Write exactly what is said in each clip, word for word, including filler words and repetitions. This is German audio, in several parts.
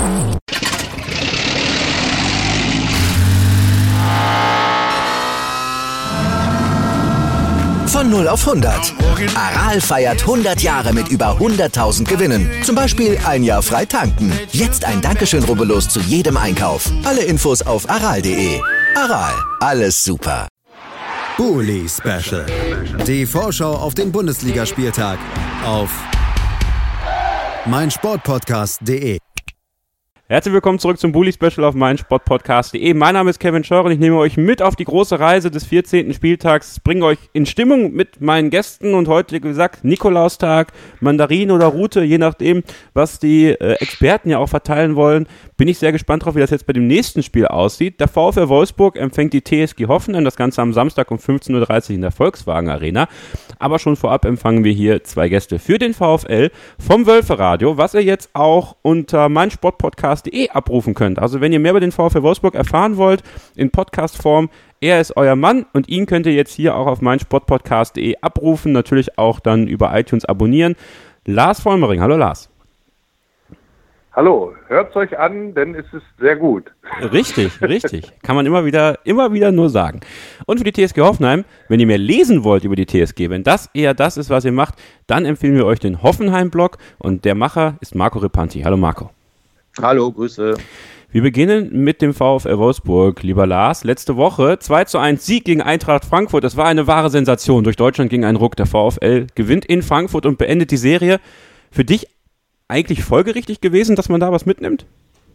Von null auf hundert. Aral feiert hundert Jahre mit über hunderttausend Gewinnen. Zum Beispiel ein Jahr frei tanken. Jetzt ein Dankeschön, rubbellos zu jedem Einkauf. Alle Infos auf aral punkt de. Aral, alles super. Bully Special. Die Vorschau auf den Bundesligaspieltag auf meinsportpodcast punkt de. Herzlich willkommen zurück zum Bully Special auf meinsportpodcast punkt de. Mein Name ist Kevin Scheuer und ich nehme euch mit auf die große Reise des vierzehnten Spieltags, bringe euch in Stimmung mit meinen Gästen und heute, wie gesagt, Nikolaustag, Mandarin oder Rute, je nachdem, was die äh, Experten ja auch verteilen wollen. Bin ich sehr gespannt drauf, wie das jetzt bei dem nächsten Spiel aussieht. Der VfL Wolfsburg empfängt die T S G Hoffenheim, das Ganze am Samstag um fünfzehn Uhr dreißig in der Volkswagen Arena. Aber schon vorab empfangen wir hier zwei Gäste für den VfL vom Wölferadio, was ihr jetzt auch unter meinsportpodcast punkt de abrufen könnt. Also wenn ihr mehr über den VfL Wolfsburg erfahren wollt, in Podcast-Form, er ist euer Mann und ihn könnt ihr jetzt hier auch auf meinsportpodcast punkt de abrufen, natürlich auch dann über iTunes abonnieren. Lars Vollmering, hallo Lars. Hallo, hört's euch an, denn es ist sehr gut. Richtig, richtig. Kann man immer wieder, immer wieder nur sagen. Und für die T S G Hoffenheim, wenn ihr mehr lesen wollt über die T S G, wenn das eher das ist, was ihr macht, dann empfehlen wir euch den Hoffenheim-Blog und der Macher ist Marco Repanti. Hallo Marco. Hallo, Grüße. Wir beginnen mit dem VfL Wolfsburg, lieber Lars. Letzte Woche zwei zu eins Sieg gegen Eintracht Frankfurt. Das war eine wahre Sensation. Durch Deutschland ging ein Ruck. Der VfL gewinnt in Frankfurt und beendet die Serie. Für dich eigentlich folgerichtig gewesen, dass man da was mitnimmt?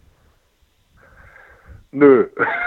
Nö,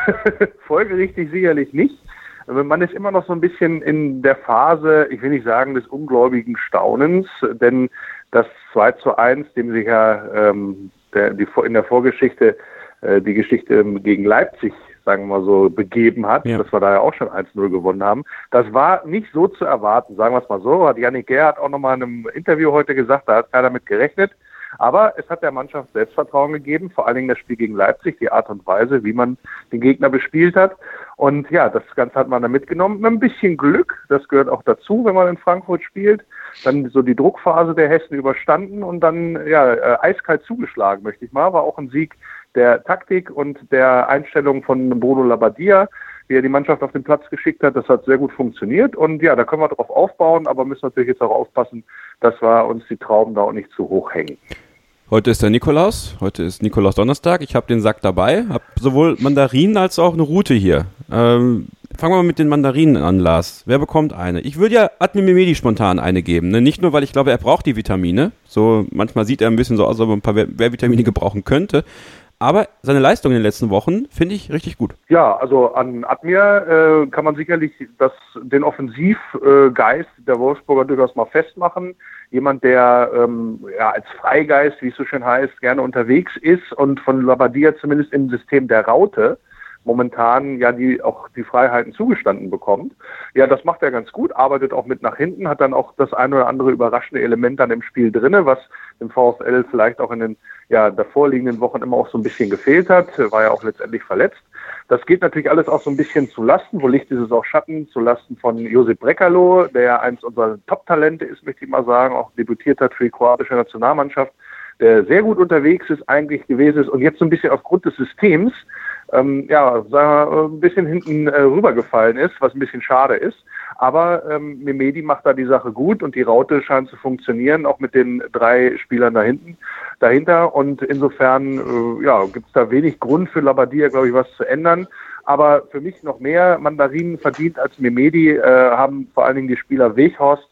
folgerichtig sicherlich nicht. Man ist immer noch so ein bisschen in der Phase, ich will nicht sagen des ungläubigen Staunens, denn das zwei zu eins, dem sich ja ähm, der, die, in der Vorgeschichte äh, die Geschichte gegen Leipzig, sagen wir mal so, begeben hat, ja. Dass wir da ja auch schon eins null gewonnen haben. Das war nicht so zu erwarten, sagen wir es mal so. Hat Yannick Gerhardt auch nochmal in einem Interview heute gesagt, da hat keiner mit gerechnet. Aber es hat der Mannschaft Selbstvertrauen gegeben, vor allen Dingen das Spiel gegen Leipzig, die Art und Weise, wie man den Gegner bespielt hat. Und ja, das Ganze hat man dann mitgenommen. Mit ein bisschen Glück, das gehört auch dazu, wenn man in Frankfurt spielt. Dann so die Druckphase der Hessen überstanden und dann ja äh, eiskalt zugeschlagen, möchte ich mal. War auch ein Sieg der Taktik und der Einstellung von Bruno Labbadia, wie er die Mannschaft auf den Platz geschickt hat. Das hat sehr gut funktioniert und ja, da können wir drauf aufbauen, aber müssen natürlich jetzt auch aufpassen, dass wir uns die Trauben da auch nicht zu hoch hängen. Heute ist der Nikolaus, heute ist Nikolaus Donnerstag, ich habe den Sack dabei, habe sowohl Mandarinen als auch eine Rute hier. Ähm, fangen wir mal mit den Mandarinen an, Lars. Wer bekommt eine? Ich würde ja Admir Mehmedi spontan eine geben, ne? Nicht nur, weil ich glaube, er braucht die Vitamine, so manchmal sieht er ein bisschen so aus, als ob er ein paar Wehrvitamine gebrauchen könnte. Aber seine Leistung in den letzten Wochen finde ich richtig gut. Ja, also an Admir äh, kann man sicherlich das, den Offensivgeist äh, der Wolfsburger durchaus mal festmachen. Jemand, der ähm, ja, als Freigeist, wie es so schön heißt, gerne unterwegs ist und von Labbadia zumindest im System der Raute momentan ja die auch die Freiheiten zugestanden bekommt. Ja, das macht er ganz gut, arbeitet auch mit nach hinten, hat dann auch das ein oder andere überraschende Element dann im Spiel drinne, was dem VfL vielleicht auch in den ja davorliegenden Wochen immer auch so ein bisschen gefehlt hat, war ja auch letztendlich verletzt. Das geht natürlich alles auch so ein bisschen zu Lasten, wo Licht ist es auch Schatten, zu Lasten von Josip Brekalo, der ja eins unserer Top-Talente ist, möchte ich mal sagen, auch debütiert hat für die kroatische Nationalmannschaft, der sehr gut unterwegs ist, eigentlich gewesen ist und jetzt so ein bisschen aufgrund des Systems ähm, ja, sagen wir, ein bisschen hinten äh, rübergefallen ist, was ein bisschen schade ist. Aber ähm, Mehmedi macht da die Sache gut und die Raute scheint zu funktionieren, auch mit den drei Spielern da hinten, dahinter. Und insofern äh, ja, gibt es da wenig Grund für Labbadia, glaube ich, was zu ändern. Aber für mich noch mehr Mandarinen verdient als Mehmedi äh, haben vor allen Dingen die Spieler Weghorst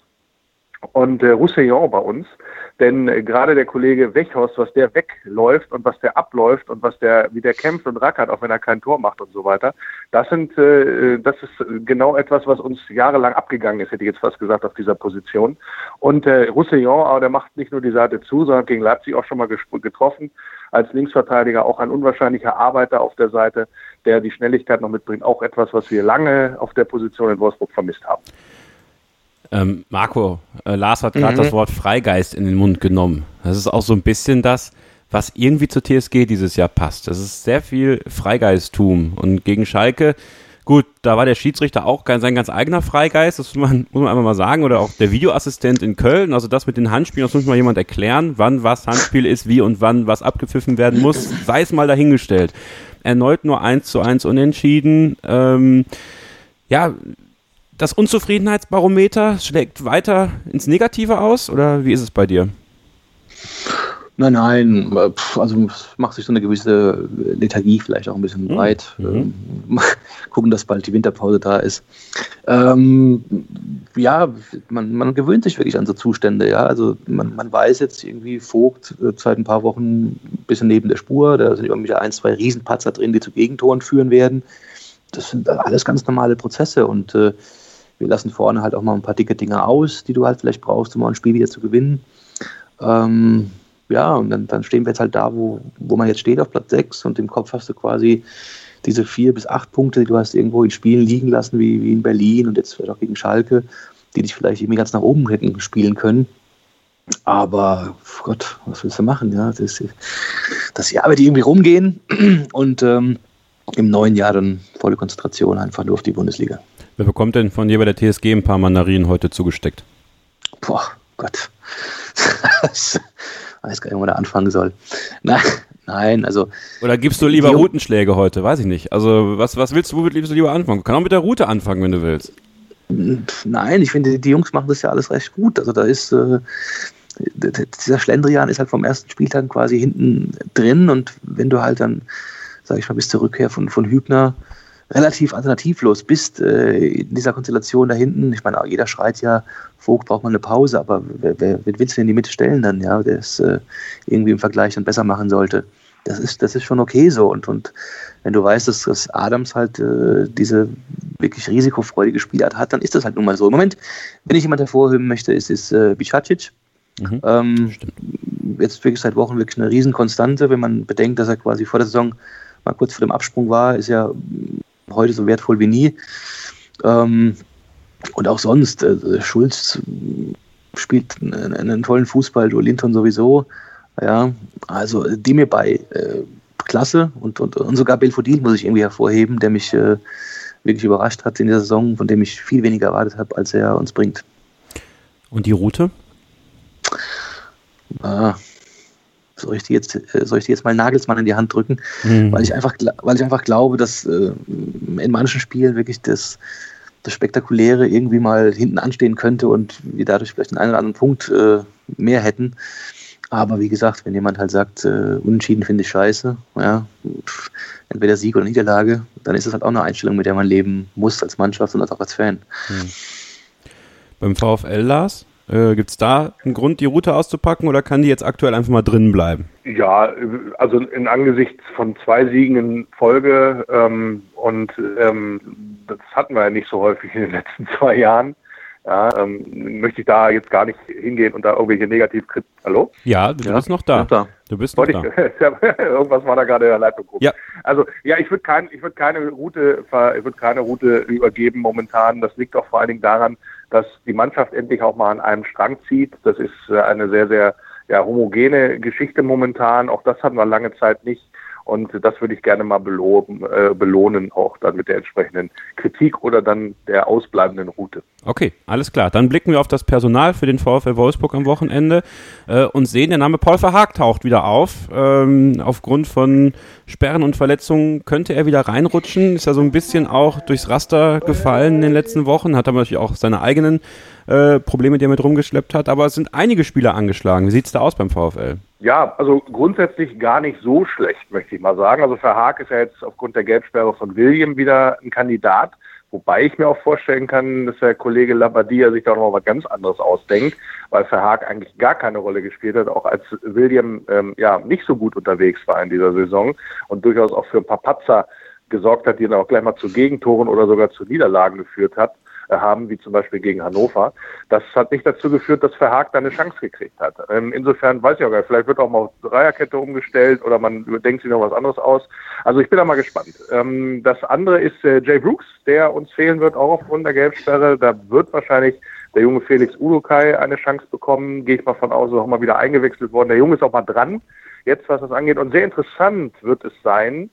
und äh, Roussillon bei uns. Denn äh, gerade der Kollege Weghorst, was der wegläuft und was der abläuft und was der, wie der kämpft und rackert, auch wenn er kein Tor macht und so weiter, das sind, äh, das ist genau etwas, was uns jahrelang abgegangen ist, hätte ich jetzt fast gesagt, auf dieser Position. Und äh, Roussillon, aber der macht nicht nur die Seite zu, sondern gegen Leipzig auch schon mal ges- getroffen. Als Linksverteidiger auch ein unwahrscheinlicher Arbeiter auf der Seite, der die Schnelligkeit noch mitbringt. Auch etwas, was wir lange auf der Position in Wolfsburg vermisst haben. Ähm, Marco, äh, Lars hat gerade Mhm. das Wort Freigeist in den Mund genommen. Das ist auch so ein bisschen das, was irgendwie zur T S G dieses Jahr passt. Das ist sehr viel Freigeisttum und gegen Schalke, Gut, da war der Schiedsrichter auch sein ganz eigener Freigeist, das muss man, muss man einfach mal sagen, oder auch der Videoassistent in Köln, also das mit den Handspielen, das muss mal jemand erklären, wann was Handspiel ist, wie und wann was abgepfiffen werden muss, sei es mal dahingestellt. Erneut nur eins zu eins unentschieden, ähm, ja, das Unzufriedenheitsbarometer schlägt weiter ins Negative aus, oder wie ist es bei dir? Nein, nein, also macht sich so eine gewisse Lethargie vielleicht auch ein bisschen breit. Mhm. Ähm, gucken, dass bald die Winterpause da ist. Ähm, ja, man, man gewöhnt sich wirklich an so Zustände. Ja, also man, man weiß jetzt irgendwie, Vogt äh, seit ein paar Wochen ein bisschen neben der Spur. Da sind irgendwie ein, zwei Riesenpatzer drin, die zu Gegentoren führen werden. Das sind alles ganz normale Prozesse und äh, wir lassen vorne halt auch mal ein paar dicke Dinge aus, die du halt vielleicht brauchst, um mal ein Spiel wieder zu gewinnen. Ähm, Ja, und dann, dann stehen wir jetzt halt da, wo, wo man jetzt steht, auf Platz sechs, und im Kopf hast du quasi diese vier bis acht Punkte, die du hast irgendwo in Spielen liegen lassen, wie, wie in Berlin und jetzt vielleicht auch gegen Schalke, die dich vielleicht irgendwie ganz nach oben hätten spielen können. Aber Gott, was willst du machen? Ja, das, das Jahr wird irgendwie rumgehen und ähm, im neuen Jahr dann volle Konzentration einfach nur auf die Bundesliga. Wer bekommt denn von dir bei der T S G ein paar Mandarinen heute zugesteckt? Boah, Gott. Ich weiß gar nicht, wo man da anfangen soll. Nein, nein, also... Oder gibst du lieber Routenschläge heute? Weiß ich nicht. Also, was, was willst du, womit willst du lieber anfangen? Du kannst auch mit der Route anfangen, wenn du willst. Nein, ich finde, die Jungs machen das ja alles recht gut. Also, da ist... Äh, dieser Schlendrian ist halt vom ersten Spieltag quasi hinten drin, und wenn du halt dann, sag ich mal, bis zur Rückkehr von, von Hübner relativ alternativlos bist äh, in dieser Konstellation da hinten. Ich meine, jeder schreit ja, Vogt braucht mal eine Pause, aber wer, wer, wer willst du denn in die Mitte stellen dann, ja, der es äh, irgendwie im Vergleich dann besser machen sollte? Das ist, das ist schon okay so. Und, und wenn du weißt, dass, dass Adams halt äh, diese wirklich risikofreudige Spielart hat, dann ist das halt nun mal so. Im Moment, wenn ich jemand hervorheben möchte, ist es äh, Bicacic. Mhm, ähm, jetzt wirklich seit Wochen wirklich eine Riesenkonstante, wenn man bedenkt, dass er quasi vor der Saison mal kurz vor dem Absprung war, ist ja heute so wertvoll wie nie. Ähm, und auch sonst, äh, Schulz spielt einen, einen tollen Fußball, Joe Linton sowieso. Ja, also die mir bei äh, klasse, und, und, und sogar Belfodil muss ich irgendwie hervorheben, der mich äh, wirklich überrascht hat in der Saison, von dem ich viel weniger erwartet habe, als er uns bringt. Und die Route? Ah, soll ich die jetzt, soll ich die jetzt mal Nagelsmann in die Hand drücken? Mhm. Weil ich einfach, weil ich einfach glaube, dass äh, in manchen Spielen wirklich das, das Spektakuläre irgendwie mal hinten anstehen könnte und wir dadurch vielleicht einen oder anderen Punkt äh, mehr hätten. Aber wie gesagt, wenn jemand halt sagt, äh, unentschieden finde ich scheiße, ja, pff, entweder Sieg oder Niederlage, dann ist das halt auch eine Einstellung, mit der man leben muss als Mannschaft und auch als Fan. Mhm. Beim VfL, Lars? Äh, gibt es da einen Grund, die Route auszupacken, oder kann die jetzt aktuell einfach mal drinnen bleiben? Ja, also in Angesichts von zwei Siegen in Folge ähm, und ähm, das hatten wir ja nicht so häufig in den letzten zwei Jahren, ja, ähm, möchte ich da jetzt gar nicht hingehen und da irgendwelche Negativkritik. Hallo? Ja, du ja? bist noch da. da. Du bist noch ich, da. Irgendwas war da gerade in der Leitung. Ja. Also ja, ich würde kein, ich würde keine Route, ich würde keine Route übergeben momentan. Das liegt auch vor allen Dingen daran, dass die Mannschaft endlich auch mal an einem Strang zieht. Das ist eine sehr, sehr ja, homogene Geschichte momentan. Auch das hatten wir lange Zeit nicht. Und das würde ich gerne mal belohnen, äh, belohnen, auch dann mit der entsprechenden Kritik oder dann der ausbleibenden Route. Okay, alles klar. Dann blicken wir auf das Personal für den VfL Wolfsburg am Wochenende äh, und sehen, der Name Paul Verhaag taucht wieder auf. Ähm, aufgrund von Sperren und Verletzungen könnte er wieder reinrutschen. Ist ja so ein bisschen auch durchs Raster gefallen in den letzten Wochen. Hat aber natürlich auch seine eigenen äh, Probleme, die er mit rumgeschleppt hat. Aber es sind einige Spieler angeschlagen. Wie sieht's da aus beim VfL? Ja, also grundsätzlich gar nicht so schlecht, möchte ich mal sagen. Also Verhaag ist ja jetzt aufgrund der Gelbsperre von William wieder ein Kandidat, wobei ich mir auch vorstellen kann, dass der Kollege Labbadia sich da noch was ganz anderes ausdenkt, weil Verhaag eigentlich gar keine Rolle gespielt hat, auch als William ähm, ja nicht so gut unterwegs war in dieser Saison und durchaus auch für ein paar Patzer gesorgt hat, die dann auch gleich mal zu Gegentoren oder sogar zu Niederlagen geführt hat. haben, wie zum Beispiel gegen Hannover. Das hat nicht dazu geführt, dass Verhaag da eine Chance gekriegt hat. Ähm, insofern weiß ich auch gar nicht, vielleicht wird auch mal auf Dreierkette umgestellt oder man denkt sich noch was anderes aus. Also ich bin da mal gespannt. Ähm, das andere ist äh, Jay Brooks, der uns fehlen wird, auch aufgrund der Gelbsperre. Da wird wahrscheinlich der junge Felix Udokai eine Chance bekommen, gehe ich mal von aus, ist auch mal wieder eingewechselt worden. Der Junge ist auch mal dran, jetzt was das angeht. Und sehr interessant wird es sein,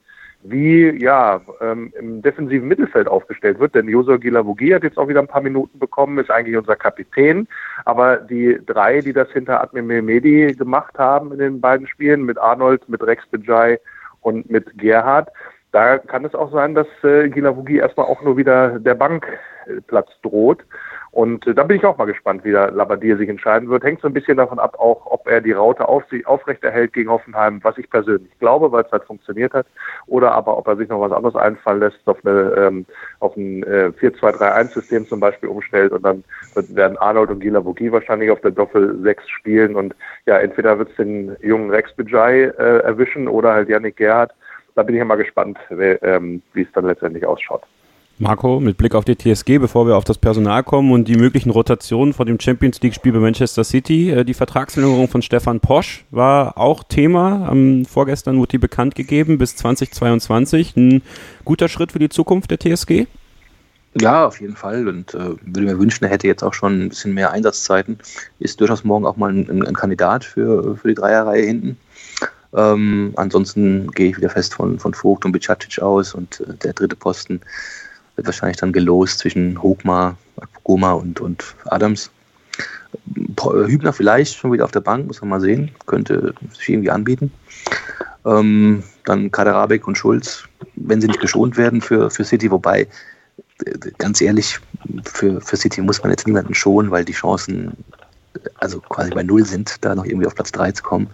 wie ja ähm, im defensiven Mittelfeld aufgestellt wird. Denn Josua Guilavogui hat jetzt auch wieder ein paar Minuten bekommen, ist eigentlich unser Kapitän. Aber die drei, die das hinter Admir Mehmedi gemacht haben in den beiden Spielen, mit Arnold, mit Rex Bejai und mit Gerhard, da kann es auch sein, dass äh, Guilavogui erstmal auch nur wieder der Bankplatz droht. Und äh, da bin ich auch mal gespannt, wie der Labbadia sich entscheiden wird. Hängt so ein bisschen davon ab, auch ob er die Raute auf, aufrechterhält gegen Hoffenheim, was ich persönlich glaube, weil es halt funktioniert hat. Oder aber, ob er sich noch was anderes einfallen lässt, auf, eine, ähm, auf ein äh, vier zwei drei eins System zum Beispiel umstellt. Und dann werden Arnold und Guilavogui wahrscheinlich auf der Doppel sechs spielen. Und ja, entweder wird es den jungen Rex Bejai äh, erwischen oder halt Yannick Gerhardt. Da bin ich ja mal gespannt, wie, ähm, wie es dann letztendlich ausschaut. Marco, mit Blick auf die T S G, bevor wir auf das Personal kommen und die möglichen Rotationen vor dem Champions-League-Spiel bei Manchester City, die Vertragsverlängerung von Stefan Posch war auch Thema. Am vorgestern wurde die bekannt gegeben bis zwanzig zweiundzwanzig. Ein guter Schritt für die Zukunft der T S G? Ja, auf jeden Fall. Und äh, würde mir wünschen, er hätte jetzt auch schon ein bisschen mehr Einsatzzeiten. Ist durchaus morgen auch mal ein, ein Kandidat für, für die Dreierreihe hinten. Ähm, ansonsten gehe ich wieder fest von, von Vogt und Bicacic aus und äh, der dritte Posten wird wahrscheinlich dann gelost zwischen Hogmar, Akpoguma und, und Adams. Hübner vielleicht schon wieder auf der Bank, muss man mal sehen. Könnte sich irgendwie anbieten. Ähm, dann Kaderabek und Schulz, wenn sie nicht geschont werden für, für City. Wobei, ganz ehrlich, für, für City muss man jetzt niemanden schonen, weil die Chancen also quasi bei Null sind, da noch irgendwie auf Platz drei zu kommen.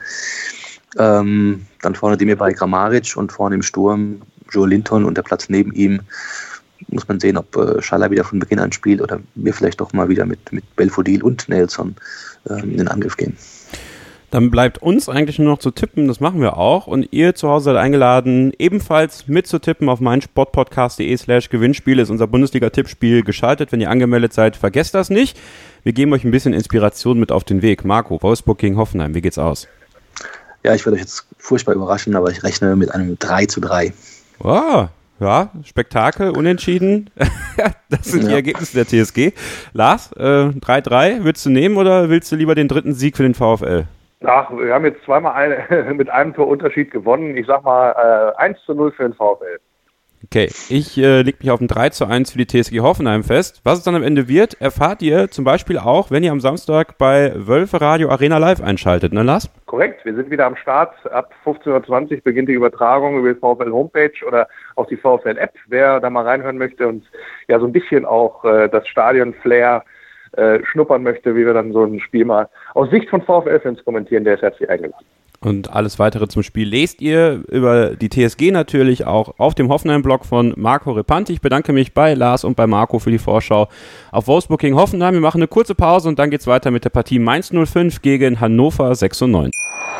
Ähm, dann vorne Demir bei Kramaric und vorne im Sturm Joe Linton und der Platz neben ihm. Muss man sehen, ob äh, Schala wieder von Beginn an spielt oder wir vielleicht doch mal wieder mit, mit Belfodil und Nelson ähm, in den Angriff gehen. Dann bleibt uns eigentlich nur noch zu tippen, das machen wir auch. Und ihr zu Hause seid eingeladen, ebenfalls mitzutippen auf meinsportpodcast.de slash Gewinnspiel ist unser Bundesliga-Tippspiel geschaltet. Wenn ihr angemeldet seid, vergesst das nicht. Wir geben euch ein bisschen Inspiration mit auf den Weg. Marco, Wolfsburg gegen Hoffenheim, wie geht's aus? Ja, ich werde euch jetzt furchtbar überraschen, aber ich rechne mit einem drei zu drei. Wow. Ja, Spektakel, unentschieden. Das sind ja die Ergebnisse der T S G. Lars, äh, drei drei, willst du nehmen oder willst du lieber den dritten Sieg für den VfL? Ach, wir haben jetzt zweimal eine, mit einem Torunterschied gewonnen. Ich sag mal äh, eins zu null für den VfL. Okay, ich äh, leg mich auf ein drei zu eins für die T S G Hoffenheim fest. Was es dann am Ende wird, erfahrt ihr zum Beispiel auch, wenn ihr am Samstag bei Wölfe Radio Arena Live einschaltet, ne Lars? Korrekt, wir sind wieder am Start. Ab fünfzehn Uhr zwanzig beginnt die Übertragung über die VfL Homepage oder auch die VfL App, wer da mal reinhören möchte und ja so ein bisschen auch äh, das Stadion-Flair äh, schnuppern möchte, wie wir dann so ein Spiel mal aus Sicht von VfL-Fans kommentieren, der ist herzlich eingeladen. Und alles weitere zum Spiel lest ihr über die T S G natürlich auch auf dem Hoffenheim-Blog von Marco Repanti. Ich bedanke mich bei Lars und bei Marco für die Vorschau auf Wolfsburg gegen Hoffenheim. Wir machen eine kurze Pause und dann geht's weiter mit der Partie Mainz null fünf gegen Hannover sechsundneunzig.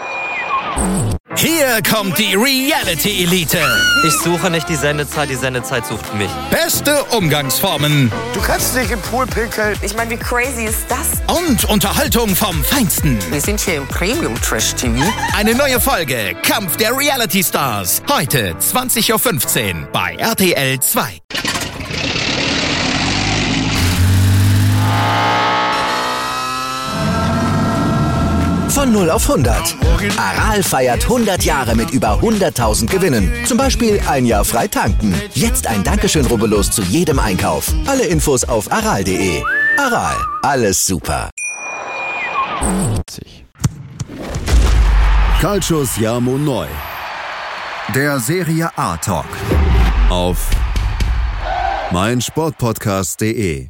Hier kommt die Reality-Elite. Ich suche nicht die Sendezeit, die Sendezeit sucht mich. Beste Umgangsformen. Du kannst nicht im Pool pinkeln. Ich meine, wie crazy ist das? Und Unterhaltung vom Feinsten. Wir sind hier im Premium-Trash-T V. Eine neue Folge Kampf der Reality-Stars. Heute zwanzig Uhr fünfzehn bei R T L zwei. Von null auf hundert. Aral feiert hundert Jahre mit über hunderttausend Gewinnen. Zum Beispiel ein Jahr frei tanken. Jetzt ein Dankeschön, rubbellos zu jedem Einkauf. Alle Infos auf aral punkt de. Aral, alles super. Calcius Jamo Neu. Der Serie A Talk. Auf meinsportpodcast punkt de.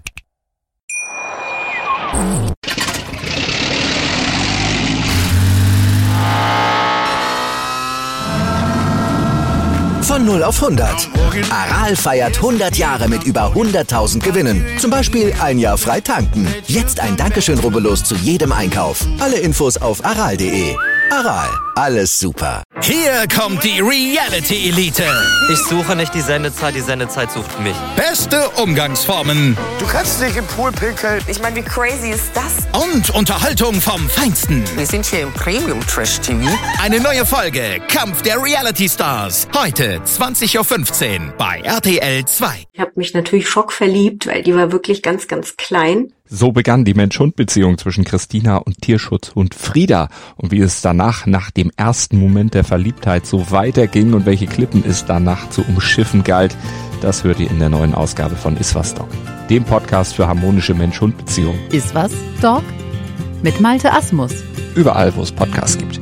Von null auf hundert. Aral feiert hundert Jahre mit über hunderttausend Gewinnen. Zum Beispiel ein Jahr frei tanken. Jetzt ein Dankeschön, rubbellos zu jedem Einkauf. Alle Infos auf aral punkt de. Aral, alles super. Hier kommt die Reality-Elite. Ich suche nicht die Sendezeit, die Sendezeit sucht mich. Beste Umgangsformen. Du kannst nicht im Pool pinkeln. Ich meine, wie crazy ist das? Und Unterhaltung vom Feinsten. Wir sind hier im Premium-Trash-T V. Eine neue Folge Kampf der Reality-Stars. Heute zwanzig Uhr fünfzehn bei R T L zwei. Ich habe mich natürlich schockverliebt, weil die war wirklich ganz, ganz klein. So begann die Mensch-Hund-Beziehung zwischen Christina und Tierschutzhund Frieda. Und wie es danach, nach dem ersten Moment der Verliebtheit, so weiterging und welche Klippen es danach zu umschiffen galt, das hört ihr in der neuen Ausgabe von Iswas Dog, dem Podcast für harmonische Mensch-Hund-Beziehungen. Iswas Dog? Mit Malte Asmus. Überall, wo es Podcasts gibt.